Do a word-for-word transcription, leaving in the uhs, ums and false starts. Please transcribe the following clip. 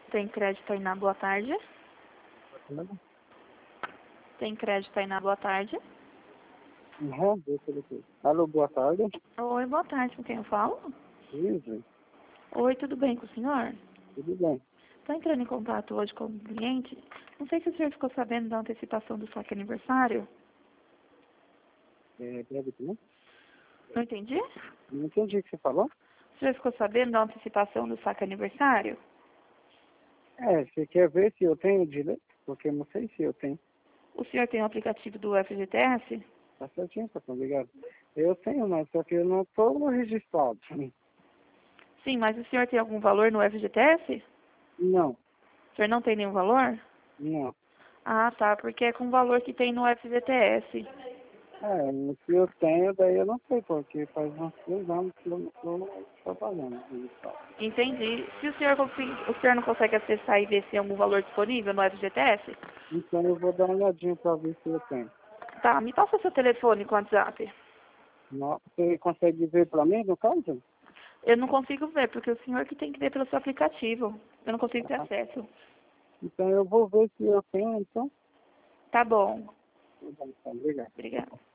Tem crédito aí na boa tarde? Tem crédito aí na boa tarde? Uhum, deixa eu ver. Alô, boa tarde. Oi, boa tarde, com quem eu falo? Isso, Oi, tudo bem com o senhor? tudo bem. Estou entrando em contato hoje com um cliente. Não sei se o senhor ficou sabendo da antecipação do saque aniversário. É, débito, né? Não entendi? Não entendi o que você falou. O senhor ficou sabendo da antecipação do saque aniversário? É, você quer ver se eu tenho direito? Porque eu não sei se eu tenho. O senhor tem o aplicativo do F G T S? Tá certinho, patrão, obrigado. Eu tenho, mas só que eu não estou registrado. Sim, mas o senhor tem algum valor no F G T S? Não, O senhor não tem nenhum valor? não. Ah, tá, porque é com o valor que tem no F G T S. É, o que eu tenho, daí eu não sei, porque faz uns três anos que eu não estou trabalhando registrado. Entendi. Se o senhor, consegue- o senhor não consegue acessar e ver se tem algum valor disponível no F G T S? Então eu vou dar uma olhadinha para ver se eu tenho. Tá, me passa seu telefone com o WhatsApp. Não, você consegue ver para mim, no caso? Eu não consigo ver, porque o senhor que tem que ver pelo seu aplicativo. Eu não consigo ter Ah, acesso. então eu vou ver se eu tenho, então. Tá bom. Tá bom, tá, obrigado. Obrigada.